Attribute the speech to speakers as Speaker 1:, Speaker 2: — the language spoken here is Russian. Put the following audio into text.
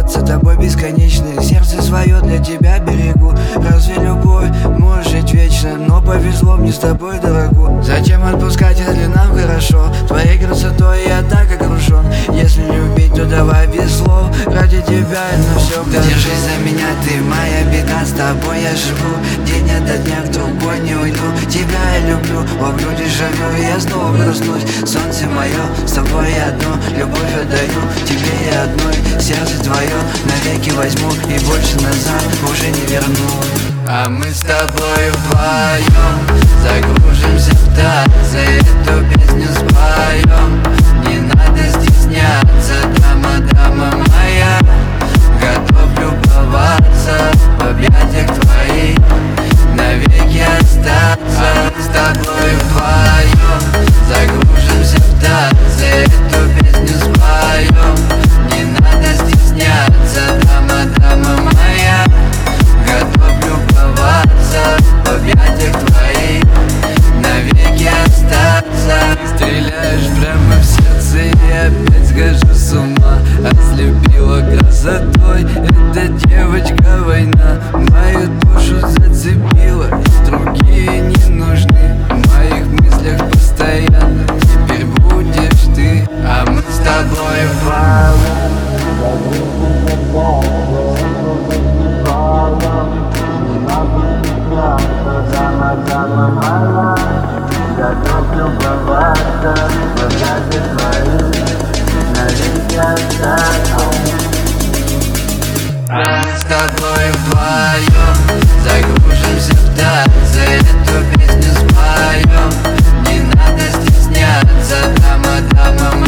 Speaker 1: любоваться тобой бесконечно. Сердце свое для тебя берегу. Разве любовь может жить вечно? Но повезло мне с тобой, дорогу. Зачем отпускать, если нам хорошо? Твоей красотой я так окружен. Если любить, то давай без слов. Ради тебя я на все готов. Держись за меня, ты моя беда. С тобой я живу, день ото дня в другой не уйду. Тебя я люблю, ловлю дежавю, и я снова проснусь. Солнце мое, с тобой я одно. Любовь отдаю тебе я одной. Сердце твое навеки возьму, и больше назад уже не верну. А мы с тобой вдвоем загружимся в танцы, эту песню споем. Не надо стесняться, дама, дама моя. Готов любоваться в объятиях твоих, навеки остаться. А мы с тобой вдвоем загружимся в танцы, эту песню споем. Не надо стесняться, дама, дама моя. Готов любоваться в объятиях твоих, навеки остаться. Стреляешь прямо в сердце, и опять схожу с ума. Ослепила красотой эта девочка война. Мою душу зацепила, и другие не нужны. В моих мыслях постоянно теперь будешь ты. А мы с тобой вдвоем готов любоваться в объятиях твоих, навеки остаться. Мы с тобой вдвоем загружимся в танцы, эту песню споем. Не надо стесняться, дама, дама